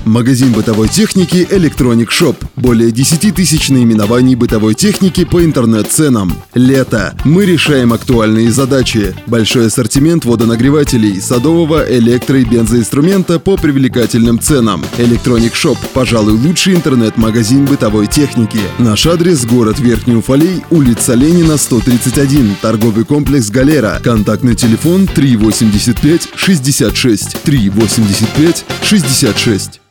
Магазин бытовой техники Electronic Shop. Более 10 тысяч наименований бытовой техники по интернет-ценам. Лето. Мы решаем актуальные задачи. Большой ассортимент водонагревателей, садового, электро- и бензоинструмента по привлекательным ценам. Electronic Shop. Пожалуй, лучший интернет-магазин бытовой техники. Наш адрес – город Верхний Уфалей, улица Ленина, 131, торговый комплекс «Галера». Контактный телефон 385 66 385 66.